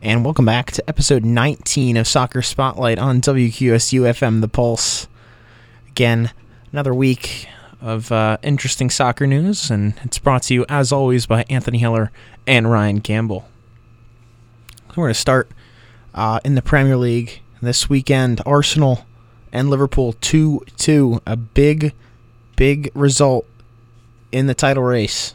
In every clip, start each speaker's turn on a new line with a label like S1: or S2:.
S1: And welcome back to episode 19 of Soccer Spotlight on WQSU-FM The Pulse. Again, another week of interesting soccer news, and it's brought to you, as always, by Anthony Hiller and Ryan Campbell. So we're going to start in the Premier League this weekend. Arsenal and Liverpool 2-2, a big result in the title race.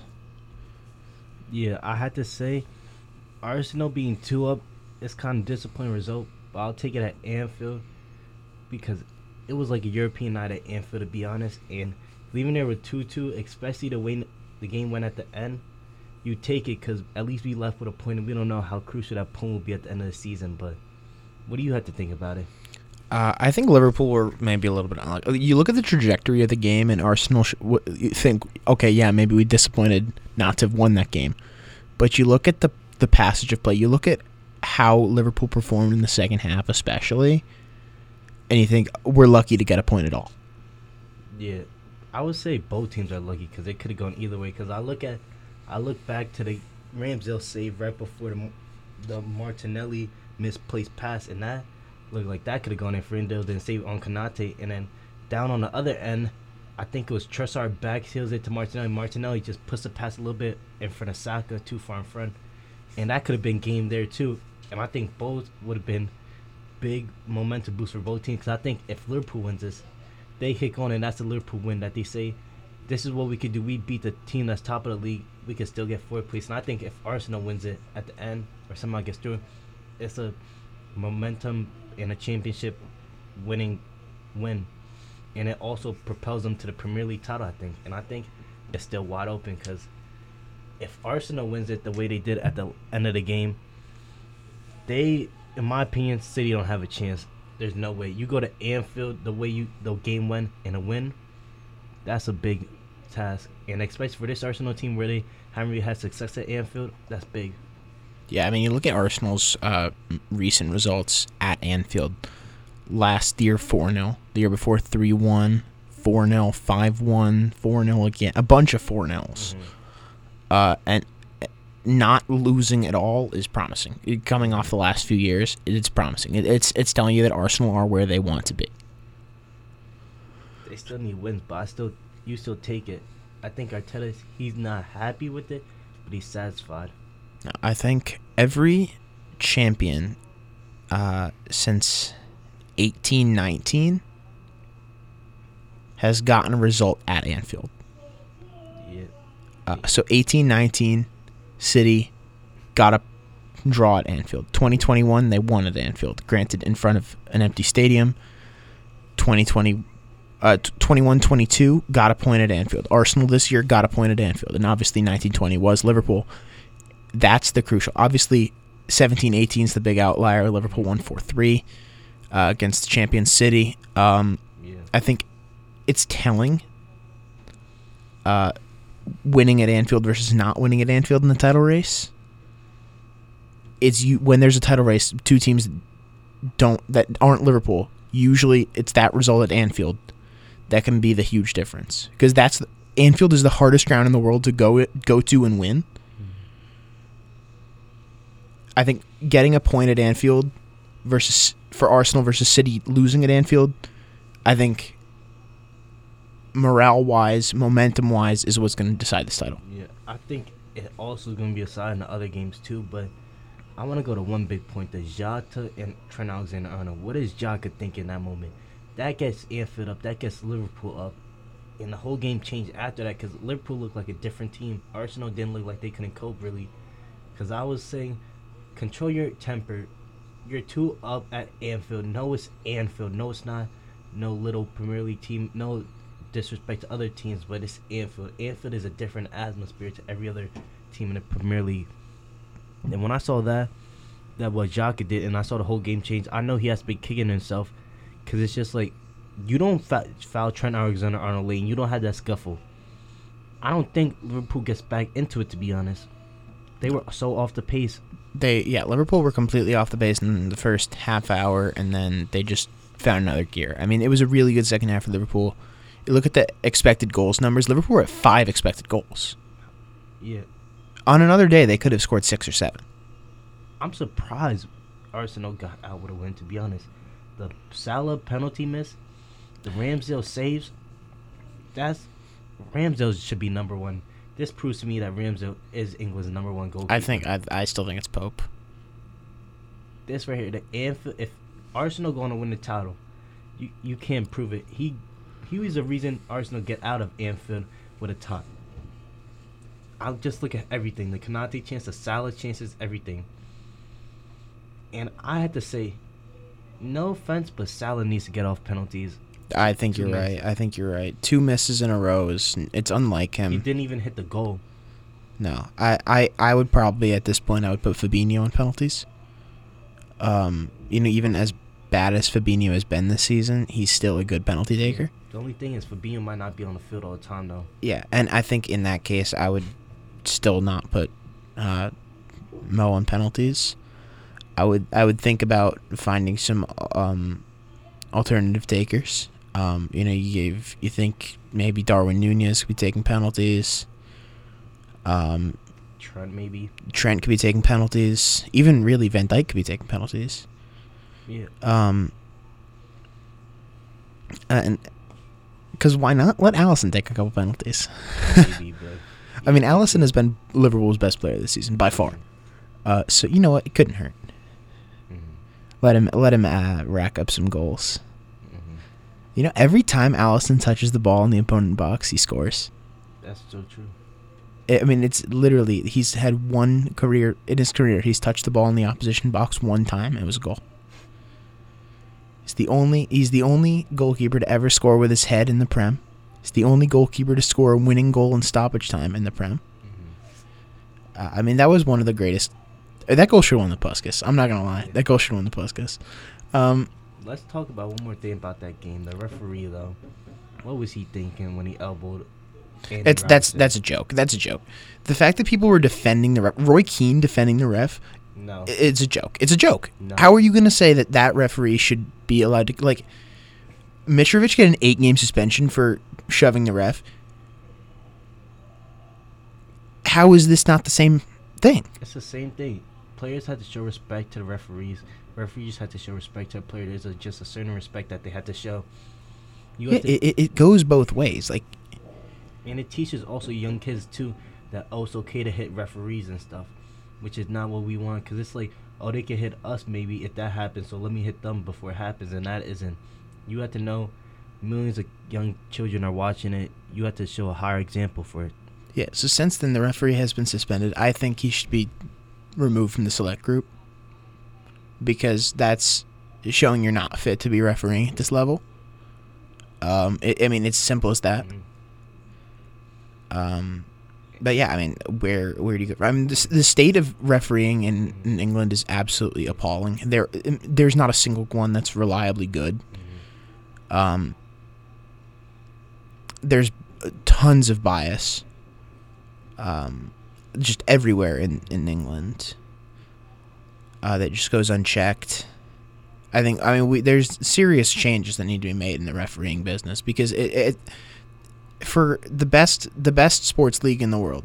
S2: Yeah, I had to say, Arsenal being 2-up is kind of disappointing result, but I'll take it at Anfield because it was like a European night at Anfield, to be honest, and leaving there with 2-2, especially the way the game went at the end, you take it because at least we left with a point, and we don't know how crucial that point will be at the end of the season, but what do you have to think about it?
S1: I think Liverpool were maybe a little bit unlucky. You look at the trajectory of the game, and Arsenal, you think, okay, yeah, maybe we disappointed not to have won that game. But you look at the passage of play, you look at how Liverpool performed in the second half especially, and you think, we're lucky to get a point at all.
S2: Yeah, I would say both teams are lucky because it could have gone either way. Because I look back to the Ramsdale save right before the Martinelli misplaced pass, and that looked like that could have gone in for Indel, then save on Konate, and then down on the other end, I think it was Trossard backheels it to Martinelli. Martinelli just puts the pass a little bit in front of Saka, too far in front, and that could have been game there too. And I think both would have been big momentum boost for both teams. Because I think if Liverpool wins this, they kick on, and that's the Liverpool win that they say, this is what we could do. We beat the team that's top of the league. We could still get fourth place. And I think if Arsenal wins it at the end, or somehow gets through, it's a momentum in a championship winning win. And it also propels them to the Premier League title, I think. And I think it's still wide open because if Arsenal wins it the way they did at the end of the game, they, in my opinion, City don't have a chance. There's no way. You go to Anfield, the way the game went, and a win, that's a big task. And especially for this Arsenal team where they haven't really had success at Anfield, that's big.
S1: Yeah, I mean, you look at Arsenal's recent results at Anfield. Last year, 4-0. The year before, 3-1, 4-0, 5-1, 4-0 again. A bunch of 4-0s. And not losing at all is promising. Coming off the last few years, it's promising. It's telling you that Arsenal are where they want to be.
S2: They still need wins, but you still take it. I think Arteta, he's not happy with it, but he's satisfied.
S1: I think every champion since 1819 has gotten a result at Anfield.
S2: Yeah.
S1: So 1819, City got a draw at Anfield. 2021, they won at Anfield. Granted, in front of an empty stadium. 21-22 got a point at Anfield. Arsenal this year got a point at Anfield. And obviously 1920 was Liverpool. That's the crucial. Obviously, 17-18 is the big outlier. Liverpool won 4-3 against champion City. I think it's telling winning at Anfield versus not winning at Anfield in the title race. When there's a title race, two teams that aren't Liverpool, usually it's that result at Anfield that can be the huge difference. Because Anfield is the hardest ground in the world to go to and win. I think getting a point at Anfield for Arsenal versus City losing at Anfield, I think morale-wise, momentum-wise, is what's going to decide this title.
S2: Yeah, I think it also is going to be a side in the other games too, but I want to go to one big point, the Jota and Trent Alexander-Arnold. What does Xhaka think in that moment? That gets Anfield up, that gets Liverpool up, and the whole game changed after that because Liverpool looked like a different team. Arsenal didn't look like they couldn't cope, really, because I was saying, control your temper. You're 2 up at Anfield. No, it's Anfield. No, it's not no little Premier League team. No disrespect to other teams, but it's Anfield. Anfield is a different atmosphere to every other team in the Premier League. And when I saw that what Xhaka did, and I saw the whole game change, I know he has to be kicking himself because it's just like you don't foul Trent Alexander-Arnold late, and you don't have that scuffle. I don't think Liverpool gets back into it, to be honest. They were so off the pace.
S1: Liverpool were completely off the pace in the first half hour, and then they just found another gear. I mean, it was a really good second half for Liverpool. You look at the expected goals numbers. Liverpool were at 5 expected goals.
S2: Yeah.
S1: On another day, they could have scored 6 or 7.
S2: I'm surprised Arsenal got out with a win, to be honest. The Salah penalty miss, the Ramsdale saves, Ramsdale should be number one. This proves to me that Ramsdale is England's number one goalkeeper.
S1: I still think it's Pope.
S2: This right here, the Anfield, if Arsenal going to win the title, you can't prove it. He was the reason Arsenal get out of Anfield with a tie. I'll just look at everything. The Konate chance, the Salah chances, everything. And I had to say, no offense, but Salah needs to get off penalties.
S1: I think you're right. I think you're right. 2 misses in a row it's unlike him.
S2: He didn't even hit the goal.
S1: No, I would probably at this point I would put Fabinho on penalties. Even as bad as Fabinho has been this season, he's still a good penalty taker.
S2: The only thing is Fabinho might not be on the field all the time though.
S1: Yeah, and I think in that case I would still not put Mo on penalties. I would think about finding some alternative takers. You think maybe Darwin Nunez could be taking penalties.
S2: Trent maybe.
S1: Trent could be taking penalties. Even really Van Dijk could be taking penalties.
S2: Yeah.
S1: And because why not let Alisson take a couple penalties?
S2: Maybe, but
S1: I mean, Alisson has been Liverpool's best player this season by far. So you know what? It couldn't hurt.
S2: Mm-hmm.
S1: Let him rack up some goals. Every time Alisson touches the ball in the opponent box, he scores.
S2: That's so true.
S1: I mean, it's literally, he's had one career, in his career, he's touched the ball in the opposition box one time, and it was a goal. He's the only goalkeeper to ever score with his head in the Prem. He's the only goalkeeper to score a winning goal in stoppage time in the Prem. I mean, that was one of the greatest. That goal should have won the Puskas. I'm not going to lie. That goal should have won the Puskas.
S2: Let's talk about one more thing about that game. The referee, though, what was he thinking when he elbowed Andy
S1: That's a joke. That's a joke. The fact that people were defending the ref, Roy Keane defending the ref,
S2: no,
S1: it's a joke. It's a joke.
S2: No.
S1: How are you going to say that referee should be allowed to, like, Mitrovic get an 8-game suspension for shoving the ref? How is this not the same thing?
S2: It's the same thing. Players had to show respect to the referees. Referees had to show respect to the player. There's just a certain respect that they had to show.
S1: It goes both ways. Like,
S2: and it teaches also young kids too that it's okay to hit referees and stuff, which is not what we want. Because it's like, oh, they can hit us maybe if that happens, so let me hit them before it happens, and that isn't. You have to know millions of young children are watching it. You have to show a higher example for it.
S1: Yeah, so since then the referee has been suspended. I think he should be removed from the select group because that's showing you're not fit to be refereeing at this level. I mean, it's simple as that. But yeah, I mean, where do you go? I mean, the state of refereeing in England is absolutely appalling. There's not a single one that's reliably good. There's tons of bias. Just everywhere in England. That just goes unchecked. I mean, there's serious changes that need to be made in the refereeing business because it for the best sports league in the world,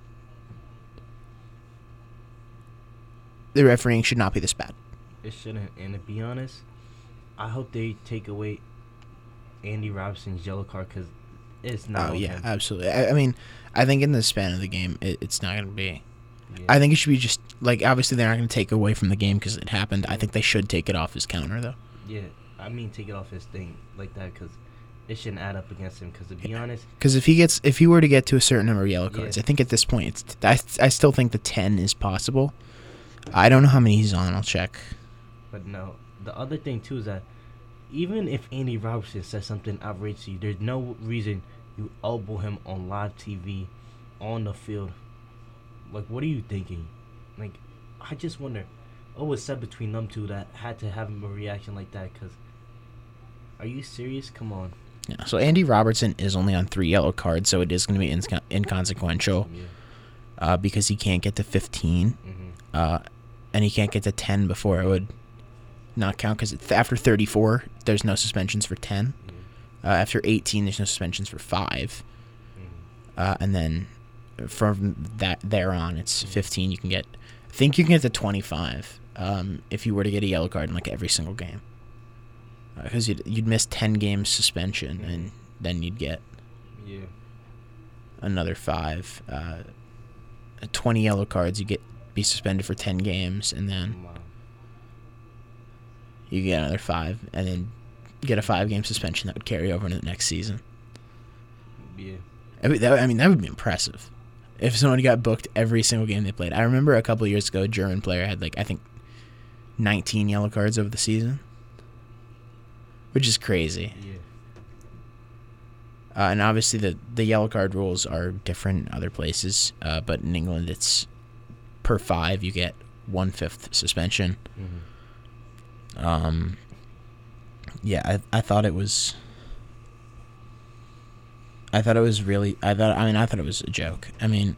S1: the refereeing should not be this bad.
S2: It shouldn't. And to be honest, I hope they take away Andy Robertson's yellow card because it's not.
S1: Oh yeah,
S2: him.
S1: Absolutely. I mean, I think in the span of the game, it's not going to be.
S2: Yeah.
S1: I think it should be just like obviously they're not going to take away from the game because it happened. I think they should take it off his counter though.
S2: Yeah, I mean take it off his thing like that because it shouldn't add up against him. Because to be honest,
S1: because if he were to get to a certain number of yellow cards, I think at this point I still think the 10 is possible. I don't know how many he's on. I'll check.
S2: But no, the other thing too is that even if Andy Robertson says something outrageous to you, there's no reason you elbow him on live TV, on the field. Like, what are you thinking? Like, I just wonder what was said between them two that had to have a reaction like that. Because, are you serious? Come on.
S1: Yeah, so Andy Robertson is only on 3 yellow cards, so it is going to be inconsequential because he can't get to 15. And he can't get to 10 before it would not count because after 34, there's no suspensions for 10. After 18, there's no suspensions for 5. And then from there on, it's 15. You can get I think you can get to 25 if you were to get a yellow card in like every single game. Because you'd miss 10 games suspension, and then you'd get another 5. 20 yellow cards, you be suspended for 10 games, and then you get another 5, and then get a 5-game suspension that would carry over into the next season.
S2: Yeah.
S1: I mean, that would be impressive if someone got booked every single game they played. I remember a couple of years ago, a German player had, like, I think 19 yellow cards over the season, which is crazy.
S2: Yeah.
S1: And obviously the yellow card rules are different in other places, but in England it's per 5 you get 1/5 suspension.
S2: Mm-hmm.
S1: Yeah, I thought it was. I thought it was a joke. I mean,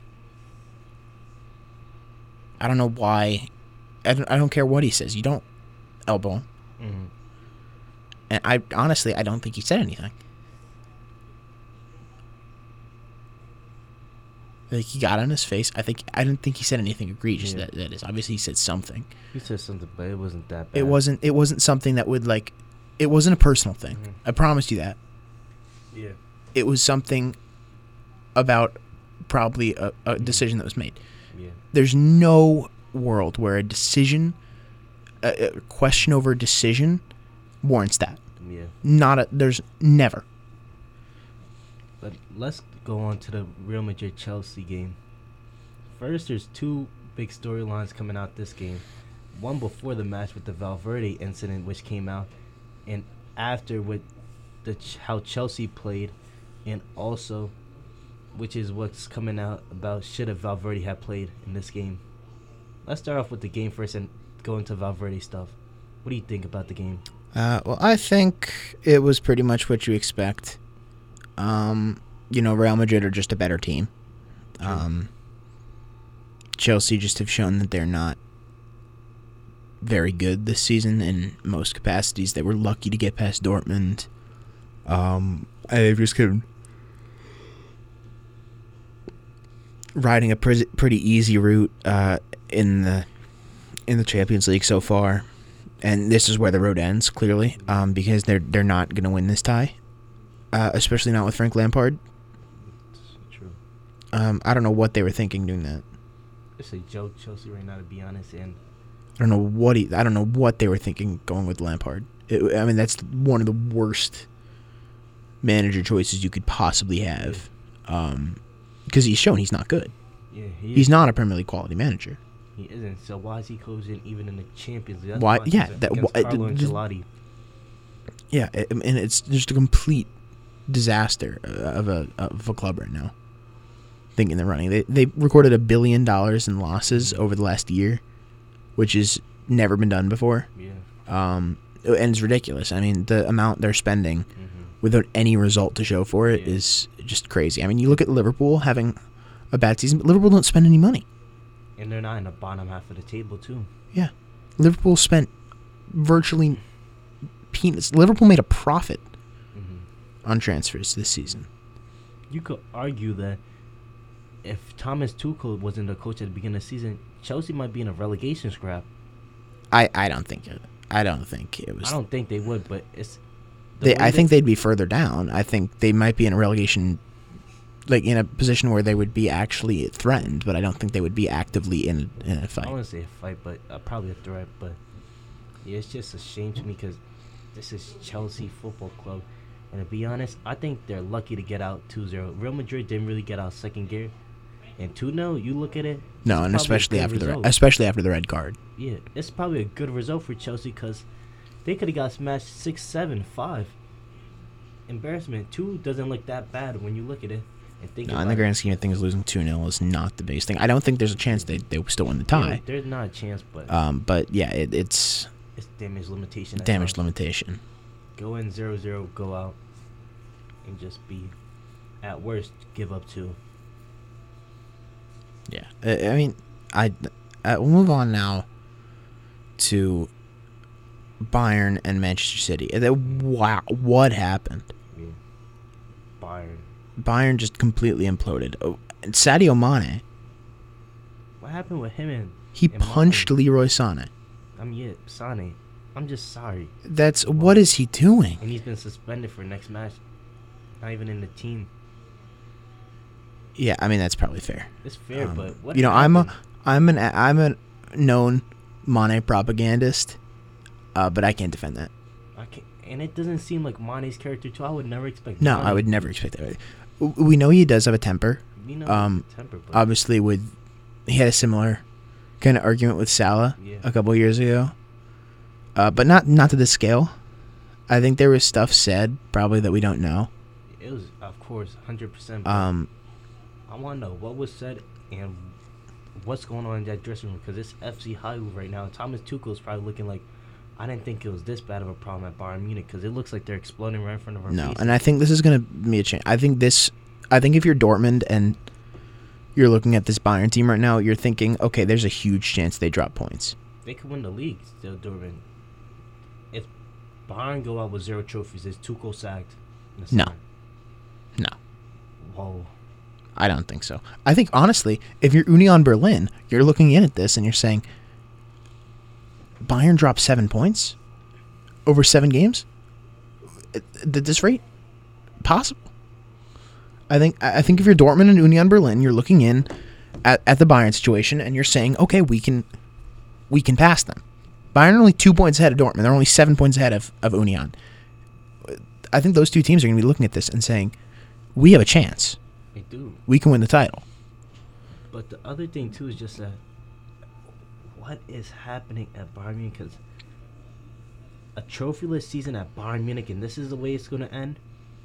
S1: I don't know why. I don't care what he says. You don't elbow him.
S2: Mm-hmm.
S1: And I don't think he said anything. Like, he got on his face. I didn't think he said anything egregious.
S2: Yeah.
S1: That is, obviously he said something.
S2: He said something, but it wasn't that bad.
S1: It wasn't something that would, like, it wasn't a personal thing.
S2: Mm-hmm.
S1: I promise you that.
S2: Yeah.
S1: It was something about probably a decision that was made.
S2: Yeah.
S1: There's no world where a question over a decision warrants that.
S2: Yeah.
S1: There's never.
S2: But let's go on to the Real Madrid-Chelsea game. First, there's 2 big storylines coming out this game. One before the match with the Valverde incident, which came out, and after with how Chelsea played, and also, which is what's coming out about should have Valverde have played in this game. Let's start off with the game first and go into Valverde stuff. What do you think about the game?
S1: Well, I think it was pretty much what you expect. Real Madrid are just a better team. Chelsea just have shown that they're not very good this season in most capacities. They were lucky to get past Dortmund. They've just been riding a pretty easy route in the Champions League so far, and this is where the road ends clearly, because they're not going to win this tie, especially not with Frank Lampard.
S2: True.
S1: I don't know what they were thinking doing that.
S2: It's a joke, Chelsea, right now, to be honest, and
S1: I don't know what they were thinking going with Lampard. That's one of the worst manager choices you could possibly have, because he's shown he's not good.
S2: Yeah,
S1: he's not a Premier League quality manager.
S2: He isn't. So why is he coaching even in the Champions League? That's
S1: why? Yeah,
S2: Carlo Ancelotti.
S1: Yeah, and it's just a complete disaster of a club right now. Thinking they're running, they recorded $1 billion in losses over the last year, which has never been done before.
S2: Yeah.
S1: And it's ridiculous. I mean, the amount they're spending without any result to show for it is just crazy. I mean, you look at Liverpool having a bad season, but Liverpool don't spend any money.
S2: And they're not in the bottom half of the table, too.
S1: Yeah. Liverpool spent virtually peanuts. Liverpool made a profit on transfers this season.
S2: You could argue that if Thomas Tuchel wasn't the coach at the beginning of the season, Chelsea might be in a relegation scrap.
S1: I don't think it was. I don't think
S2: they would, but it's.
S1: I think they'd be further down. I think they might be in a relegation, like in a position where they would be actually threatened, but I don't think they would be actively in a fight.
S2: I want to say a fight, but probably a threat. But yeah, it's just a shame to me because this is Chelsea Football Club, and to be honest, I think they're lucky to get out 2-0. Real Madrid didn't really get out second gear, and 2-0. You look at it.
S1: No, and especially after the red card.
S2: Yeah, it's probably a good result for Chelsea because they could have got smashed 6-7, 5. Embarrassment. 2 doesn't look that bad when you look at it. And
S1: in the grand scheme of things, losing 2-0 is not the biggest thing. I don't think there's a chance they still win the tie.
S2: Yeah, there's not a chance, but
S1: yeah, it's
S2: damage limitation.
S1: Damage limitation.
S2: Go in 0-0, go out, and just be, at worst, give up 2.
S1: Yeah, I mean, we'll move on now to Bayern and Manchester City. Wow, what happened?
S2: Yeah.
S1: Bayern just completely imploded. Oh, and Sadio Mane.
S2: What What happened with him and
S1: He
S2: and
S1: punched
S2: Martin?
S1: Leroy Sané.
S2: Sane. I'm just sorry.
S1: What is he doing?
S2: And he's been suspended for next match. Not even in the team.
S1: Yeah, I mean that's probably fair.
S2: It's fair, but what?
S1: You know,
S2: happened?
S1: I'm a known Mane propagandist, but I can't defend that.
S2: I can't, and it doesn't seem like Mane's character too. I would never expect.
S1: No,
S2: Mane.
S1: I would never expect that. We know he does have a temper.
S2: We know temper, but
S1: Obviously, he had a similar kind of argument with Salah a couple of years ago, but not to this scale. I think there was stuff said probably that we don't know.
S2: it was, of course, 100%. I want to know what was said and what's going on in that dressing room, because it's FC Heidelberg right now. Thomas Tuchel is probably looking like, I didn't think it was this bad of a problem at Bayern Munich, because it looks like they're exploding right in front of our
S1: No,
S2: faces.
S1: and I think this is going to be a change. I think if you're Dortmund and you're looking at this Bayern team right now, you're thinking, okay, there's a huge chance they drop points.
S2: They could win the league still, Dortmund. If Bayern go out with 0 trophies, is Tuchel sacked? In the
S1: No.
S2: summer?
S1: No,
S2: Whoa.
S1: I don't think so. I think, honestly, if you're Union Berlin, you're looking in at this and you're saying, Bayern dropped 7 points over 7 games? At this rate? Possible. I think if you're Dortmund and Union Berlin, you're looking in at the Bayern situation and you're saying, okay, we can pass them. Bayern are only 2 points ahead of Dortmund. They're only 7 points ahead of Union. I think those two teams are going to be looking at this and saying, we have a chance.
S2: They do.
S1: We can win the title.
S2: But the other thing, too, is just that what is happening at Bayern Munich? Because a trophyless season at Bayern Munich, and this is the way it's going to end?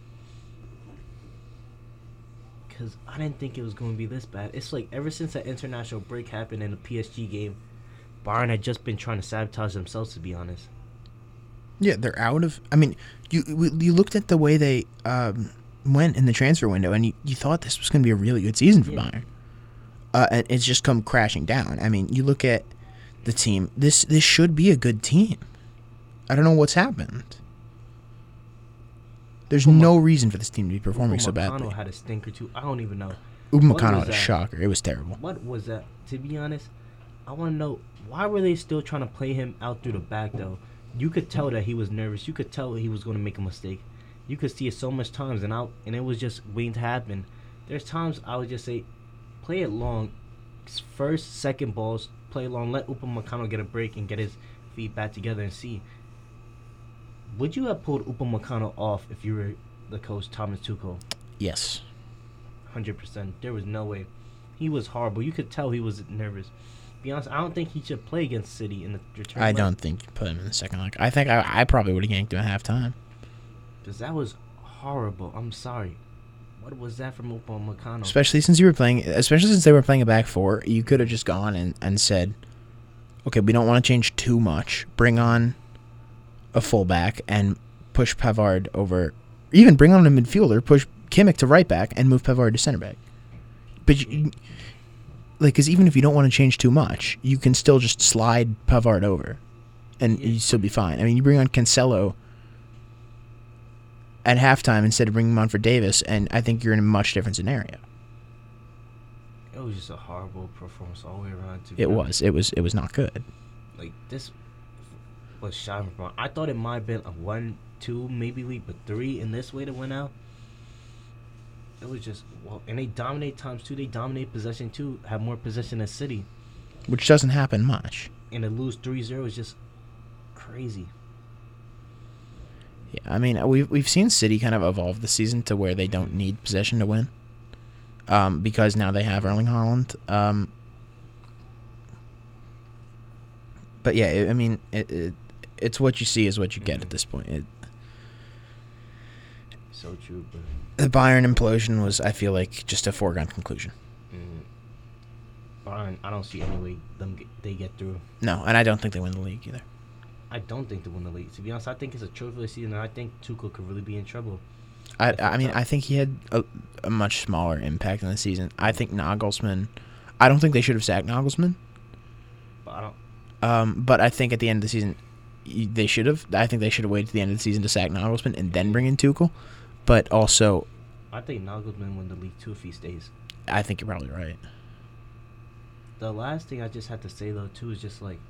S2: Because I didn't think it was going to be this bad. It's like ever since that international break happened in the PSG game, Bayern had just been trying to sabotage themselves, to be honest.
S1: Yeah, they're out of... I mean, you looked at the way they went in the transfer window, and you thought this was going to be a really good season for Bayern. And it's just come crashing down. I mean, you look at the team. This should be a good team. I don't know what's happened. There's no reason for this team to be performing so badly.
S2: Upamecano had a stinker, too. I don't even know.
S1: Upamecano had a shocker. It was terrible.
S2: What was that? To be honest, I want to know, why were they still trying to play him out through the back, though? You could tell that he was nervous. You could tell he was going to make a mistake. You could see it so much times, and it was just waiting to happen. There's times I would just say, play it long. First, second balls, play long. Let Upamecano get a break and get his feet back together and see. Would you have pulled Upamecano off if you were the coach, Thomas Tuchel?
S1: Yes.
S2: 100%. There was no way. He was horrible. You could tell he was nervous. Be honest, I don't think he should play against City in the return
S1: I
S2: leg.
S1: don't think you put him in the second leg. I think I probably would have yanked him at halftime.
S2: Because that was horrible. I'm sorry. What was that from Upamecano?
S1: Especially since they were playing a back four, you could have just gone and said, okay, we don't want to change too much. Bring on a fullback and push Pavard over. Even bring on a midfielder, push Kimmich to right back and move Pavard to center back. But because even if you don't want to change too much, you can still just slide Pavard over, and you still be fine. I mean, you bring on Cancelo at halftime instead of bringing him on for Davis, and I think you're in a much different scenario.
S2: It was just a horrible performance all the way around.
S1: It was not good.
S2: Like, this was shocking. I thought it might have been a 1-2 maybe lead, but 3 in this way to win out. It was just, well, and they dominate times too. They dominate possession too. Have more possession than City,
S1: Which doesn't happen much.
S2: and to lose 3-0 is just crazy.
S1: Yeah, I mean, we've seen City kind of evolve this season to where they don't need possession to win, because now they have Erling Haaland. But yeah, I mean, it's what you see is what you get at this point.
S2: So true, but
S1: The Bayern implosion was, I feel like, just a foregone conclusion.
S2: Bayern, I don't see any way they get through.
S1: No, and I don't think they win the league either.
S2: I don't think they win the league. To be honest, I think it's a trophyless season, and I think Tuchel could really be in trouble.
S1: I mean, I think he had a much smaller impact in the season. I think Nagelsmann. I don't think they should have sacked Nagelsmann.
S2: But I don't.
S1: But I think at the end of the season, they should have. I think they should have waited to the end of the season to sack Nagelsmann and then bring in Tuchel. But also,
S2: I think Nagelsmann win the league too if he stays.
S1: I think you're probably right.
S2: the last thing I just had to say though too is just like,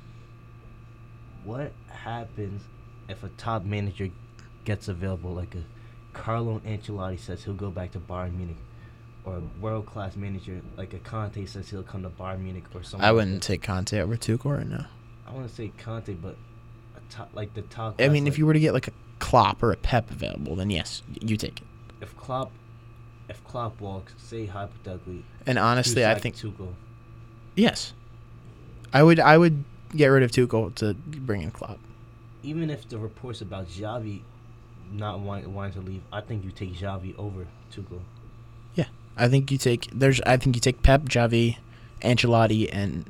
S2: what happens if a top manager gets available, like a Carlo Ancelotti says he'll go back to Bayern Munich, or a world-class manager like a Conte says he'll come to Bayern Munich or something.
S1: I wouldn't take Conte over Tuchel right now.
S2: I want to say Conte, but like the top.
S1: I mean,
S2: like,
S1: if you were to get like a Klopp or a Pep available, then yes, you take it.
S2: if Klopp walks, say hypothetically,
S1: And honestly, I think
S2: Tuchel.
S1: yes, I would get rid of Tuchel to bring in Klopp.
S2: Even if the reports about Xavi not wanting to leave, I think you take Xavi over Tuchel.
S1: Yeah, I think you take Pep, Xavi, Ancelotti, and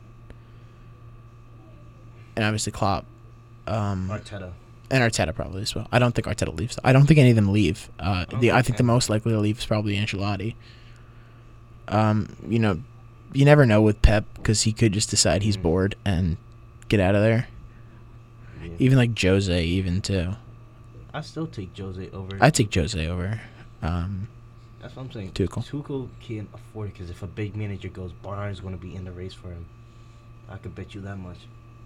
S1: obviously Klopp,
S2: Arteta.
S1: and Arteta probably as well. I don't think Arteta leaves. I don't think any of them leave. I think the most likely to leave is probably Ancelotti. You never know with Pep because he could just decide he's bored and get out of there.
S2: Yeah.
S1: Even like Jose, even too.
S2: I still take Jose over.
S1: I take Jose over.
S2: That's what I'm saying.
S1: Tuchel
S2: can't afford it because if a big manager goes, Bayern's going to be in the race for him. I could bet you that much.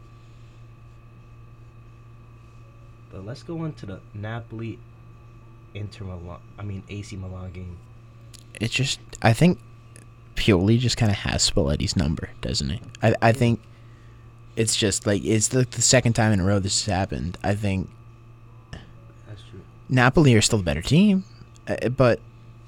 S2: But let's go on to the Napoli AC Milan game.
S1: It's just, I think Pioli just kind of has Spalletti's number, doesn't he? I think it's just like, it's the second time in a row this has happened. I think
S2: That's true.
S1: Napoli are still the better team, but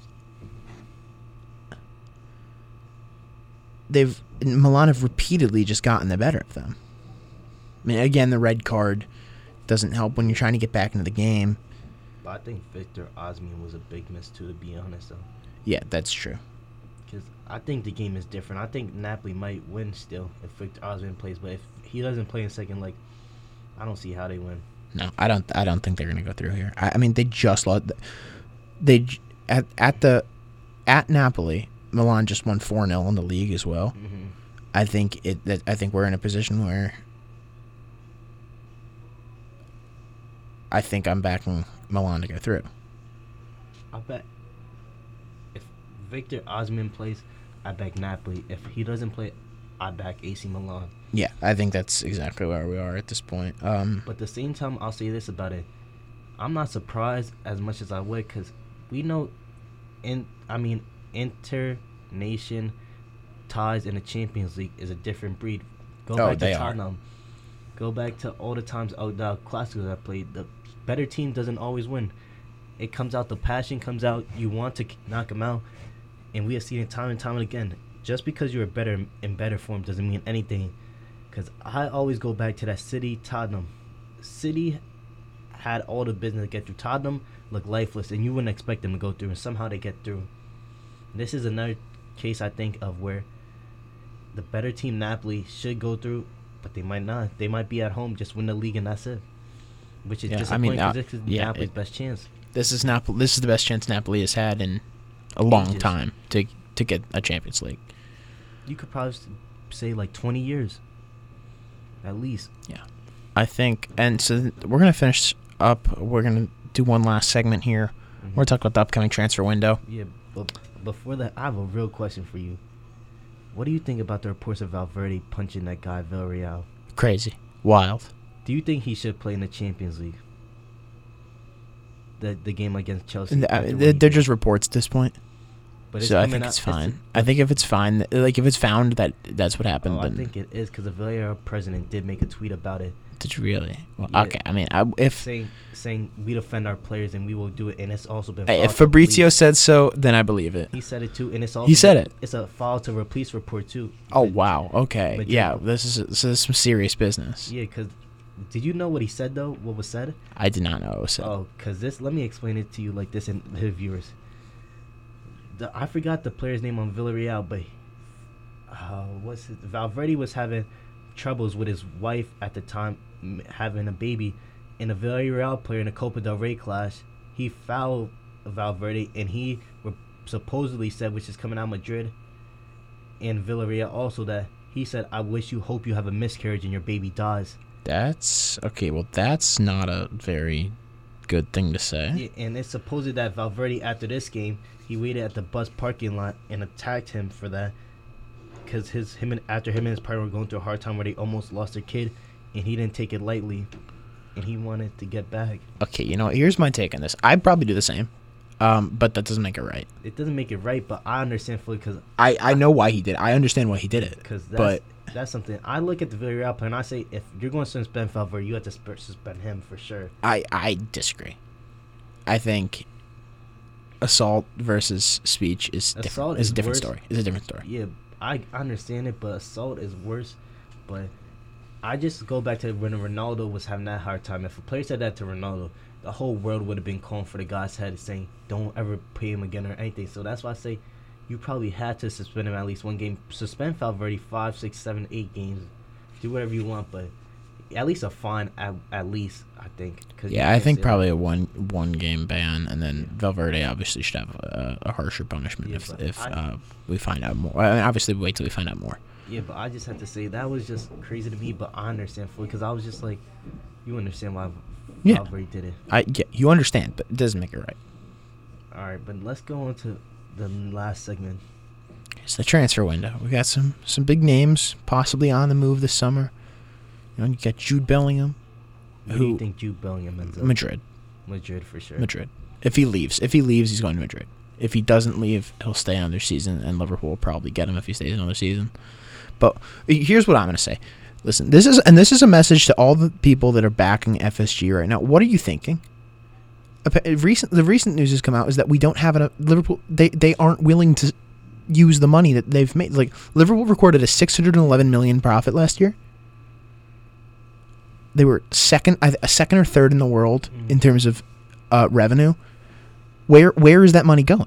S1: Milan have repeatedly just gotten the better of them. I mean, again, the red card doesn't help when you're trying to get back into the game.
S2: But I think Victor Osimhen was a big miss too, to be honest, though.
S1: Yeah, that's true.
S2: Because I think the game is different. I think Napoli might win still if Victor Osimhen plays, but if he doesn't play in second leg, I don't see how they win.
S1: No, I don't think they're going to go through here. I mean, they just lost. At Napoli, Milan just won 4-0 in the league as well.
S2: Mm-hmm.
S1: I think we're in a position where I think I'm backing Milan to go through.
S2: I bet if Victor Osimhen plays, I back Napoli. If he doesn't play, I back AC Milan.
S1: Yeah, I think that's exactly where we are at this point.
S2: But at the same time, I'll say this about it. I'm not surprised as much as I would because we know, inter-nation ties in the Champions League is a different breed. Go back to Tottenham. Go back to all the times the Classicos I played. The better team doesn't always win. It comes out, the passion comes out. You want to knock them out. And we have seen it time and time again. Just because you're in better form doesn't mean anything. Because I always go back to that City-Tottenham. City had all the business to get through. Tottenham looked lifeless, and you wouldn't expect them to go through, and somehow they get through. This is another case, I think, of where the better team, Napoli, should go through, but they might not. They might be at home, just win the league, and that's it. Which is disappointing because this is Napoli's best chance.
S1: This is the best chance Napoli has had in a long time to get a Champions League.
S2: You could probably say like 20 years, at least.
S1: Yeah, I think. And so we're gonna finish up. We're gonna do one last segment here. Mm-hmm. We're gonna talk about the upcoming transfer window.
S2: Yeah, but before that, I have a real question for you. What do you think about the reports of Valverde punching that guy Villarreal?
S1: Crazy, wild.
S2: Do you think he should play in the Champions League? The game against Chelsea.
S1: They're just reports at this point.
S2: But
S1: so I think it's fine. I think if it's fine, like if it's found that that's what happened, then
S2: I think it is because the Villarreal president did make a tweet about it.
S1: Did you really? Well,
S2: yeah.
S1: Okay. I mean, if
S2: saying we defend our players and we will do it, and it's also been.
S1: If Fabrizio said so, then I believe it.
S2: He said it too, and it's also
S1: he said it.
S2: It's a file to a police report too.
S1: Oh wow. Okay.
S2: But
S1: yeah. This is some serious business.
S2: Yeah. Because did you know what he said though? What was said?
S1: I did not know what was said.
S2: Oh, because this. Let me explain it to you like this, and the viewers. I forgot the player's name on Villarreal, but Valverde was having troubles with his wife at the time, having a baby, and a Villarreal player in a Copa del Rey clash, he fouled Valverde, and he supposedly said, which is coming out of Madrid, and Villarreal also, that he said, "I hope you have a miscarriage and your baby dies."
S1: That's okay. Well, that's not a very good thing to say.
S2: Yeah, and it's supposed that Valverde, after this game, he waited at the bus parking lot and attacked him for that. because after him and his partner were going through a hard time where they almost lost their kid, and he didn't take it lightly, and he wanted to get back.
S1: Okay, you know what? Here's my take on this. I'd probably do the same, but that doesn't make it right.
S2: It doesn't make it right, but I understand fully because
S1: I know why he did it. I understand why he did it.
S2: Because
S1: but
S2: that's something. I look at the Villarreal player and I say, if you're going to suspend Valverde, you have to suspend him for sure.
S1: I disagree. I think assault versus speech is different. Is a different story. It's a different story.
S2: Yeah, I understand it, but assault is worse. But I just go back to when Ronaldo was having that hard time. If a player said that to Ronaldo, the whole world would have been calling for the guy's head, saying, "Don't ever pay him again" or anything. So that's why I say you probably had to suspend him at least one game. Suspend Valverde 5, 6, 7, 8 games. Do whatever you want, but at least a fine at least, I think.
S1: Yeah, I think probably a one game ban, and then Valverde obviously should have a harsher punishment if we find out more. I mean, obviously, wait till we find out more.
S2: Yeah, but I just have to say that was just crazy to me, but I understand fully because I was just like, you understand why Valverde did it.
S1: You understand, but it doesn't make it right.
S2: All right, but let's go on to the last segment.
S1: It's the transfer window. We got some big names possibly on the move this summer. You know, you got Jude Bellingham.
S2: Who do you think Jude Bellingham ends up?
S1: Madrid
S2: for sure.
S1: Madrid. If he leaves, he's going to Madrid. If he doesn't leave, he'll stay another season, and Liverpool will probably get him if he stays another season. But here's what I'm going to say. Listen, this is a message to all the people that are backing FSG right now. What are you thinking? The recent news has come out is that we don't have enough. Liverpool, they aren't willing to use the money that they've made. Like, Liverpool recorded a 611 million profit last year. They were second or third in the world in terms of revenue. Where is that money going?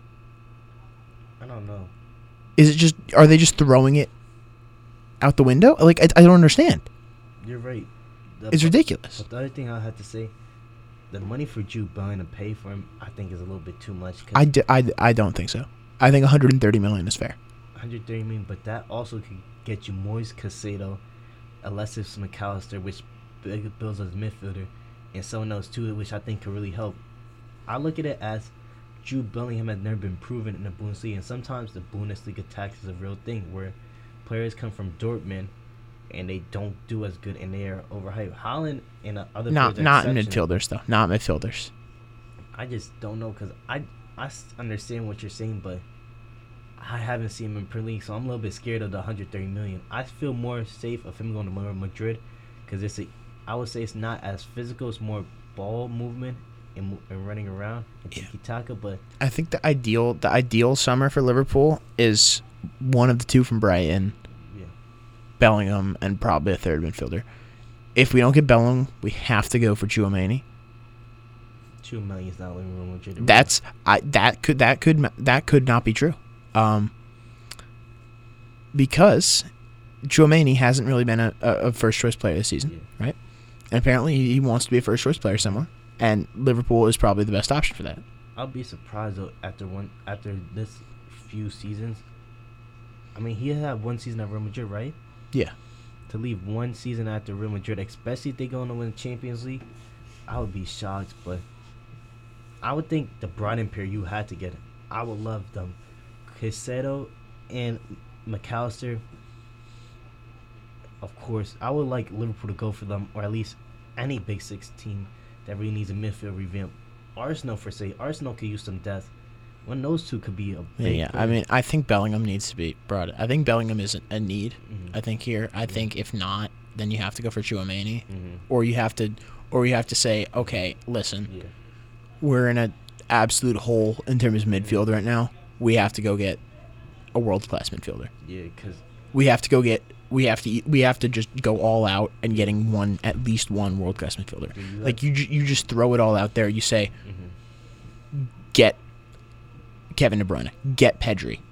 S2: I don't know.
S1: Are they just throwing it out the window? Like, I don't understand.
S2: You're right.
S1: It's ridiculous.
S2: But the other thing I had to say, the money for Jude Bellingham to pay for him, I think is a little bit too much.
S1: I don't think so. I think 130 million is fair.
S2: 130 million, but that also could get you Moise Caicedo, Alexis McAllister, which builds as a midfielder, and someone else too, which I think could really help. I look at it as Jude Bellingham has never been proven in the Bundesliga, and sometimes the Bundesliga tax is a real thing where players come from Dortmund and they don't do as good and they are overhyped. Haaland and other
S1: not midfielders though, not midfielders.
S2: I just don't know because I understand what you're saying, but I haven't seen him in Premier League, so I'm a little bit scared of the 130 million. I feel more safe of him going to Madrid because I would say it's not as physical. It's more ball movement and running around and tiki-taka. But
S1: I think the ideal summer for Liverpool is one of the two from Brighton, Bellingham, and probably a third midfielder. If we don't get Bellingham, we have to go for Tchouaméni.
S2: Tchouaméni is not leaving Real Madrid.
S1: That could not be true. Because Tchouaméni hasn't really been a first choice player this season, right? And apparently he wants to be a first choice player somewhere, and Liverpool is probably the best option for that.
S2: I'll be surprised though after this few seasons. I mean, he had one season at Real Madrid, right?
S1: Yeah.
S2: To leave one season after Real Madrid, especially if they're going to win the Champions League, I would be shocked. But I would think the Brighton pair you had to get it. I would love them. Caicedo and McAllister. Of course, I would like Liverpool to go for them, or at least any Big Six team that really needs a midfield revamp. Arsenal, Arsenal could use some depth. One of those two could be a big
S1: I mean, I think Bellingham needs to be brought. I think Bellingham isn't a need.
S2: Mm-hmm.
S1: I think here. I think if not, then you have to go for Tchouaméni,
S2: mm-hmm.
S1: or you have to say, okay, listen, we're in an absolute hole in terms of midfield right now. We have to go get a world class midfielder.
S2: Yeah, because
S1: we have to just go all out and getting at least one world class midfielder. Like you just throw it all out there. You say, get Kevin De Bruyne, get Pedri.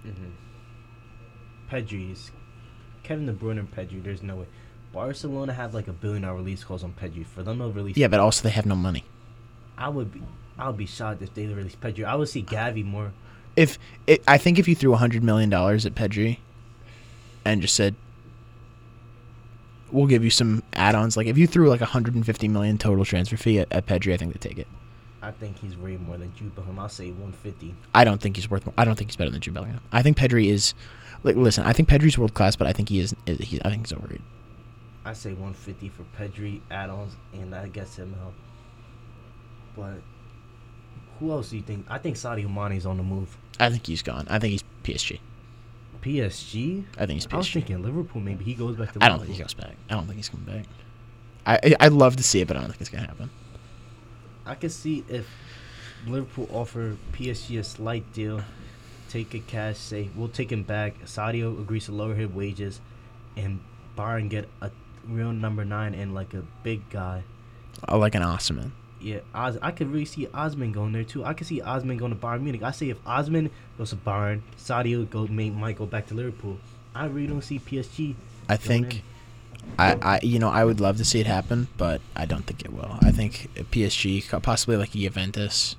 S2: Kevin De Bruyne and Pedri. There's no way. Barcelona have like $1 billion release clause on Pedri. For them to release.
S1: Yeah, but also they have no money.
S2: I would be shocked if they release Pedri. I would see Gavi more.
S1: I think if you threw $100 million at Pedri, and just said, we'll give you some add-ons. Like if you threw like $150 million total transfer fee at Pedri, I think they take it.
S2: I think he's way more than Jude Bellingham. I'll say 150.
S1: I don't think he's worth. I don't think he's better than Jude Bellingham. I think Pedri is. Like, listen, I think Pedri's world class, but I think he is. I think he's overrated.
S2: I say 150 for Pedri, add-ons, and I guess him out. But who else do you think? I think Sadio Mane's on the move.
S1: I think he's gone. I think he's PSG.
S2: PSG?
S1: I think he's PSG.
S2: I was thinking Liverpool. Maybe he goes back to Liverpool.
S1: I don't think he goes back. I don't think he's coming back. I'd love to see it, but I don't think it's gonna happen.
S2: I could see if Liverpool offer PSG a slight deal, take a cash, say we'll take him back. Sadio agrees to lower his wages, and Bayern get a real number 9 and like a big guy.
S1: Oh, like an Osman.
S2: Yeah, I could really see Osman going there too. I could see Osman going to Bayern Munich. I say if Osman goes to Bayern, Sadio might go back to Liverpool. I really don't see PSG.
S1: I think, I would love to see it happen, but I don't think it will. I think PSG, possibly like a Juventus.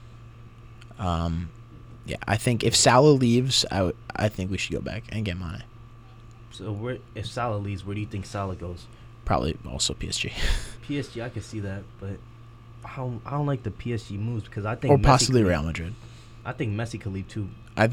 S1: Yeah, I think if Salah leaves, I think we should go back and get Mane.
S2: So if Salah leaves, where do you think Salah goes?
S1: Probably also PSG.
S2: PSG, I could see that, but I don't like the PSG moves because I think
S1: or possibly Real Madrid.
S2: I think Messi could leave too.
S1: I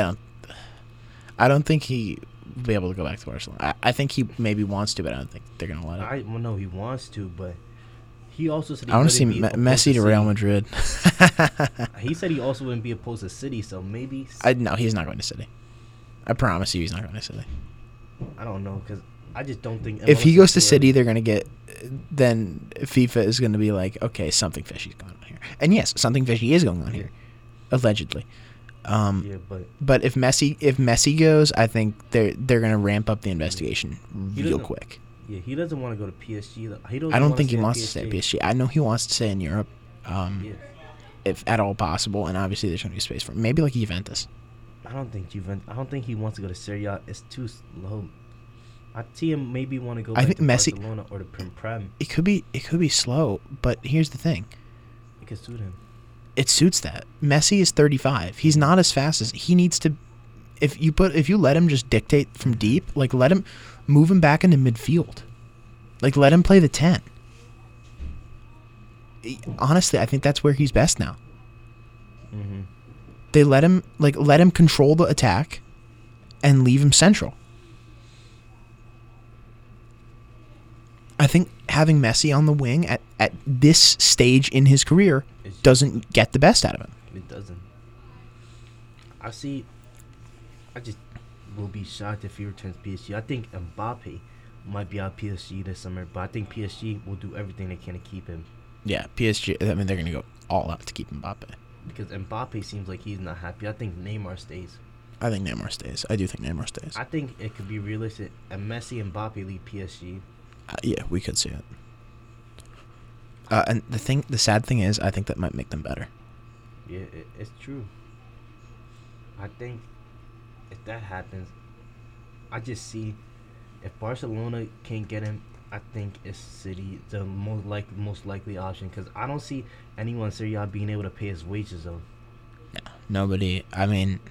S1: don't think he will be able to go back to Barcelona. I think he maybe wants to, but I don't think they're gonna let him.
S2: Well, no, he wants to, but he also said
S1: I want to see Messi to Real Madrid.
S2: He said he also wouldn't be opposed to City, so maybe.
S1: No, he's not going to City. I promise you, he's not going to City.
S2: I don't know because I just don't think.
S1: If he goes to City, they're going to get. Then FIFA is going to be like, okay, something fishy's going on here, and yes, something fishy is going on here, allegedly.
S2: Yeah,
S1: but if Messi goes, I think they're going to ramp up the investigation real quick.
S2: Yeah, he doesn't want to go to PSG.
S1: I don't think he wants to stay at PSG. I know he wants to stay in Europe, if at all possible, and obviously there's going to be space for him. Maybe like Juventus.
S2: I don't think he wants to go to Serie A. It's too slow. I see him maybe want to go back to Barcelona or the Prem.
S1: It could be slow, but here's the thing.
S2: It could suit him.
S1: It suits that. Messi is 35. He's not as fast as he needs to. If you let him just dictate from deep, like let him move him back into midfield. Like let him play the 10. Honestly, I think that's where he's best now.
S2: Mm-hmm.
S1: They let him control the attack and leave him central. I think having Messi on the wing at this stage in his career doesn't get the best out of him.
S2: It doesn't. I just will be shocked if he returns PSG. I think Mbappe might be out PSG this summer, but I think PSG will do everything they can to keep him.
S1: Yeah, PSG, I mean, they're going to go all out to keep Mbappe.
S2: Because Mbappe seems like he's not happy. I think Neymar stays.
S1: I think Neymar stays. I do think Neymar stays.
S2: I think it could be realistic. And Messi and Mbappe leave PSG.
S1: Yeah, we could see it. And the sad thing is, I think that might make them better.
S2: Yeah, it's true. I think if that happens, I just see if Barcelona can't get him, I think it's City the most likely option because I don't see anyone in Serie A being able to pay his wages though.
S1: No, nobody. I mean,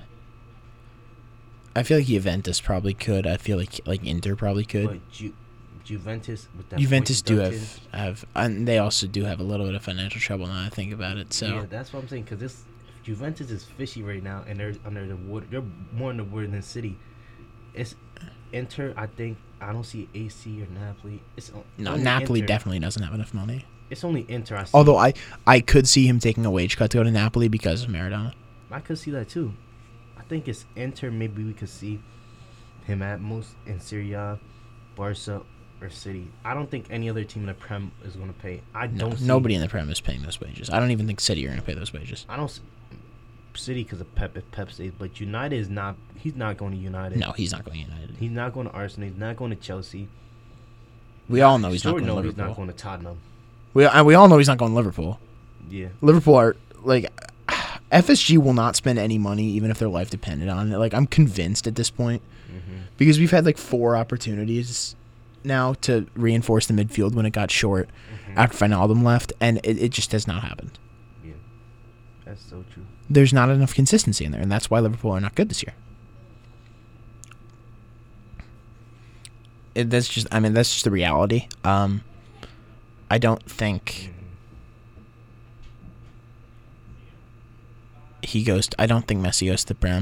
S1: I feel like Juventus probably could. I feel like Inter probably could.
S2: But Juventus with that
S1: Juventus do have, and they also do have a little bit of financial trouble now I think about it. So
S2: yeah, that's what I'm saying because Juventus is fishy right now and they're under the water. They're more in the water than City. It's Inter. I don't see AC or Napoli.
S1: Napoli
S2: Inter.
S1: Definitely doesn't have enough money.
S2: It's only Inter.
S1: Although I could see him taking a wage cut to go to Napoli because of Maradona.
S2: I could see that too. I think it's Inter. Maybe we could see him at most in Serie A, Barca, or City. I don't think any other team in the Prem is going to pay.
S1: Nobody in the Prem is paying those wages. I don't even think City are going to pay those wages.
S2: I don't City because of Pep if Pep stays, but United is not. He's not going to United.
S1: No, he's not going to United.
S2: He's not going to Arsenal. He's not going to Chelsea.
S1: We all know he's not going to Liverpool.
S2: He's not going to Tottenham.
S1: We all know he's not going to Liverpool.
S2: Yeah.
S1: Liverpool are like FSG will not spend any money even if their life depended on it. Like I'm convinced at this point because we've had like 4 opportunities now to reinforce the midfield when it got short after Wijnaldum left, and it just has not happened.
S2: Yeah, that's so true.
S1: There's not enough consistency in there, and that's why Liverpool are not good this year. That's just the reality. I don't think I don't think Messi goes to Prem.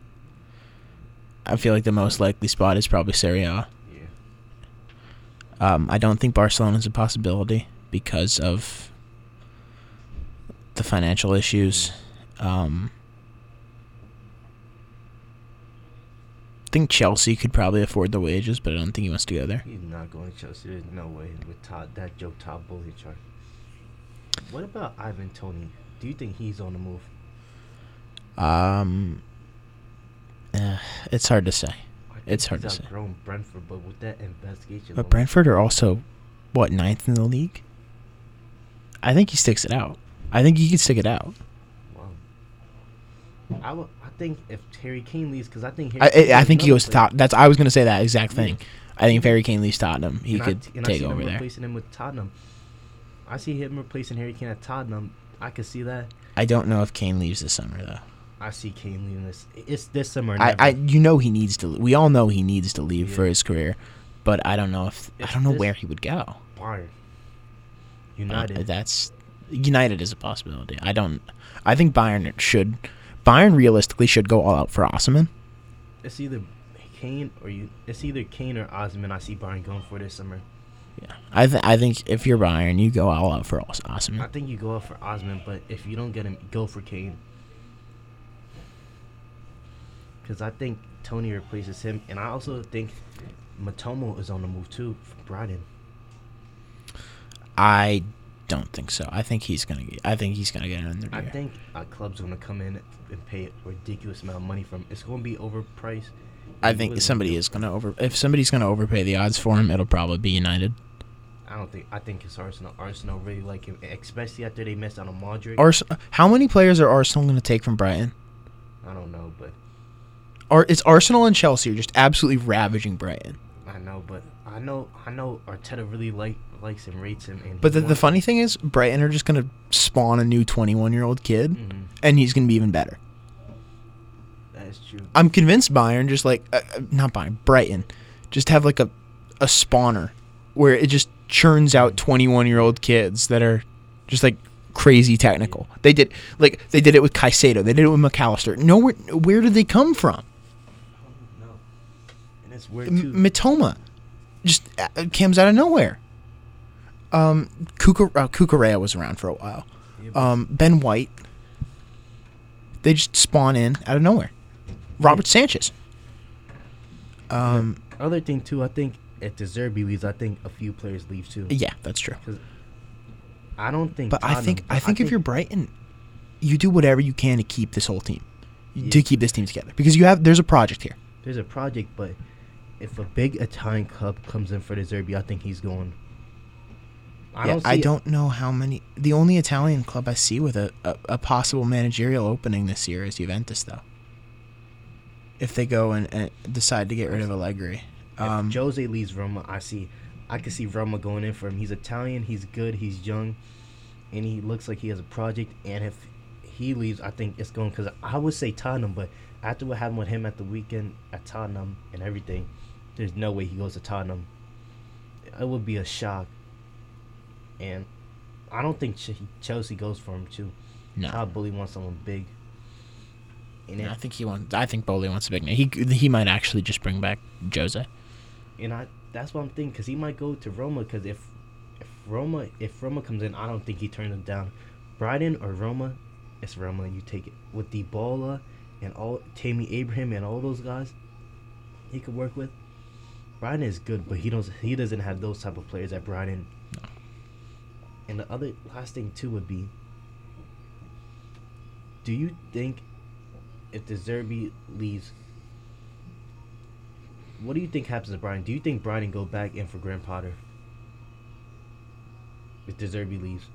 S1: I feel like the most likely spot is probably Serie A.
S2: Yeah.
S1: I don't think Barcelona is a possibility because of the financial issues. I think Chelsea could probably afford the wages, but I don't think he wants to go there.
S2: He's not going to Chelsea. There's no way with that joke Todd Bowley chart. What about Ivan Toney? Do you think he's on the move?
S1: It's hard to say.
S2: He's outgrown Brentford, but with that investigation.
S1: But Brentford are also, what, 9th in the league? I think he sticks it out. I think he can stick it out.
S2: Wow. I think if Harry Kane leaves, because I think
S1: I think he goes to Tottenham. I was going to say that exact thing. I think if Harry Kane leaves Tottenham, he could take over there.
S2: Replacing him with Tottenham. I see him replacing Harry Kane at Tottenham. I could see that.
S1: I don't know if Kane leaves this summer though.
S2: I see Kane leaving this. It's this summer.
S1: He needs to. We all know he needs to leave for his career, but I don't know where he would go.
S2: Bayern. United.
S1: United is a possibility. I think Bayern realistically should go all out for Osimhen.
S2: It's either Kane or Osimhen. I see Bayern going for this summer.
S1: Yeah, I think if you're Bayern, you go all out for Osimhen.
S2: I think you go out for Osimhen, but if you don't get him, go for Kane. Because I think Tony replaces him, and I also think Matomo is on the move too for Brighton.
S1: I don't think so. I think he's gonna get in there.
S2: I think a club's gonna come in and pay a ridiculous amount of money for him. It's gonna be overpriced.
S1: I think somebody's gonna overpay the odds for him, it'll probably be United.
S2: I think it's Arsenal. Arsenal really like him, especially after they missed out on Modric.
S1: How many players are Arsenal gonna take from Brighton?
S2: I don't know, but
S1: it's Arsenal and Chelsea are just absolutely ravaging Brighton.
S2: I know, but I know Arteta really likes and rates him. And
S1: but the funny thing is, Brighton are just gonna spawn a new 21-year-old kid, and he's gonna be even better.
S2: That is true.
S1: I'm convinced Bayern Brighton just have like a spawner where it just churns out 21-year-old kids that are just like crazy technical. They did it with Caicedo. They did it with McAllister. Where did they come from?
S2: No, and it's weird too.
S1: Mitoma just comes out of nowhere. Cucurella was around for a while. Ben White. They just spawn in out of nowhere. Robert Sanchez.
S2: Other thing too, I think if De Zerbi leaves, I think a few players leave too.
S1: Yeah, that's true.
S2: I don't think.
S1: But I think if you're Brighton, you do whatever you can to keep this whole team, to keep this team together, because there's a project here.
S2: There's a project, but if a big Italian club comes in for De Zerbi, I think he's going.
S1: I don't know how many. The only Italian club I see with a possible managerial opening this year is Juventus, though. If they go and decide to get rid of Allegri.
S2: If Jose leaves Roma, I could see Roma going in for him. He's Italian, he's good, he's young, and he looks like he has a project. And if he leaves, I think it's going, because I would say Tottenham, but after what happened with him at the weekend at Tottenham and everything, there's no way he goes to Tottenham. It would be a shock. And I don't think Chelsea goes for him too.
S1: No.
S2: Todd Bowley wants someone big. And
S1: I think Bowley wants a big name. He might actually just bring back Jose.
S2: And that's what I'm thinking, because he might go to Roma. Because if Roma comes in, I don't think he turns him down. Brighton or Roma, it's Roma. You take it with Dybala and all Tammy Abraham and all those guys he could work with. Brighton is good, but he doesn't have those type of players at Brighton.
S1: No.
S2: And the other last thing too would be, do you think if De Zerbi leaves, what do you think happens to Brighton? Do you think Brighton go back in for Graham Potter if De Zerbi leaves?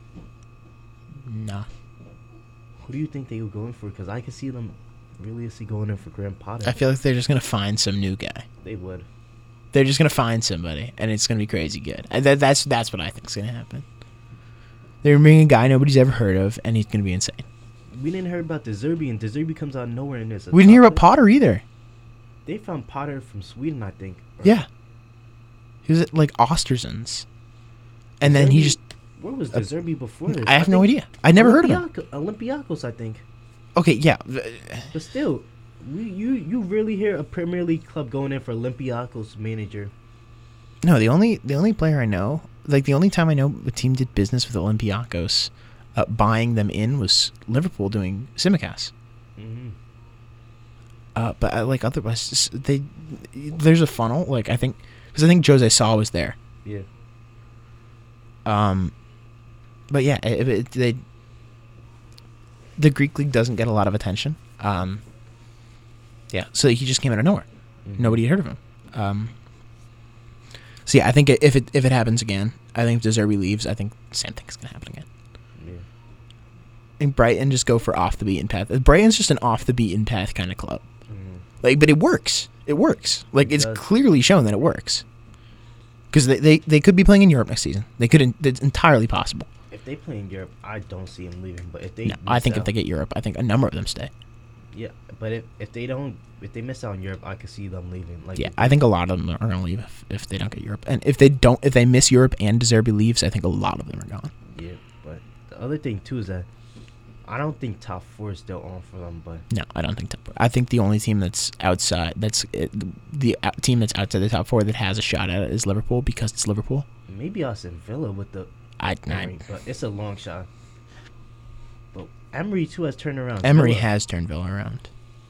S1: No.
S2: Who do you think they will go in for? Because I can see them realistically going in for Graham Potter.
S1: I feel like they're just going to find some new guy.
S2: They would.
S1: They're just going to find somebody, and it's going to be crazy good. And that's what I think is going to happen. They're bringing a guy nobody's ever heard of, and he's going to be insane.
S2: We didn't hear about De Zerbi, and De Zerbi comes out of nowhere in this.
S1: We didn't hear about Potter either.
S2: They found Potter from Sweden, I think.
S1: Yeah. He was at, like, Ostersunds. And then he just...
S2: Where was De Zerbi before this?
S1: I have no idea. I never heard of him.
S2: Olympiacos, I think.
S1: Okay, yeah.
S2: But still, you really hear a Premier League club going in for Olympiacos manager?
S1: No, the only player I know, like the only time I know a team did business with Olympiacos, buying them in was Liverpool doing Simicast.
S2: Mm-hmm.
S1: But like otherwise, there's a funnel. Like I think because I think Jose Sa was there.
S2: Yeah.
S1: But yeah, the Greek league doesn't get a lot of attention. Yeah, so he just came out of nowhere.
S2: Mm-hmm.
S1: Nobody had heard of him. So yeah, I think if it happens again, I think if De Zerbi leaves, I think the same thing's gonna happen again.
S2: Yeah.
S1: I think Brighton just go for off the beaten path. Brighton's just an off the beaten path kind of club.
S2: Mm-hmm.
S1: Like, but it works. It works. Like it's clearly shown that it works. Because they could be playing in Europe next season. They could. It's entirely possible.
S2: If they play in Europe, I don't see them leaving. But if they,
S1: No, I think if they get Europe, I think a number of them stay.
S2: yeah. But if they miss out on Europe, I could see them leaving. Like,
S1: Yeah, I think a lot of them are gonna leave if they don't get Europe. And if they miss Europe and De Zerbi leaves, I think a lot of them are gone.
S2: Yeah, but the other thing too is that I don't think top 4 is still on for them. But
S1: No, I don't think top 4. I think the only team that's outside, team that's outside the top 4 that has a shot at it is Liverpool because it's Liverpool.
S2: maybe Aston Villa with the Emery, but it's a long shot. But Emery too has turned around.
S1: Emery
S2: Villa,
S1: has turned Villa around.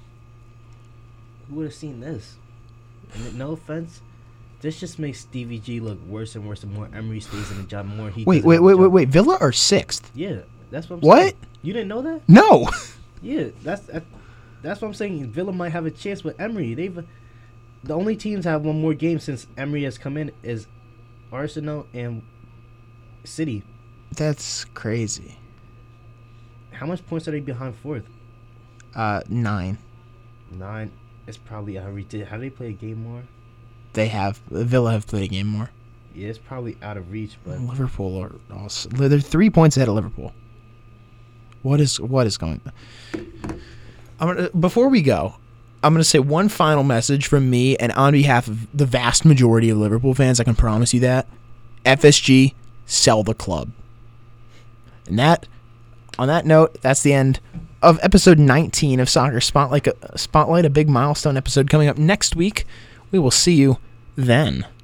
S2: Who would have seen this? And no offense, this just makes Stevie G look worse and worse. The more Emery stays in the job, the more he.
S1: Wait. Villa are 6th.
S2: Yeah, that's what I'm
S1: What?
S2: saying. You didn't know that?
S1: No.
S2: Yeah, that's what I'm saying. Villa might have a chance with Emery. The only teams that have one more game since Emery has come in is Arsenal and City.
S1: That's crazy.
S2: How much points are they behind 4th?
S1: 9.
S2: 9. It's probably out of reach. Have they played a game more?
S1: Villa have played a game more.
S2: Yeah, it's probably out of reach, but
S1: Liverpool are also. They're 3 points ahead of Liverpool. What is going on? Before we go, I'm going to say one final message from me, and on behalf of the vast majority of Liverpool fans, I can promise you that. FSG, sell the club. And on that note, that's the end of episode 19 of Soccer Spotlight, a big milestone episode coming up next week. We will see you then.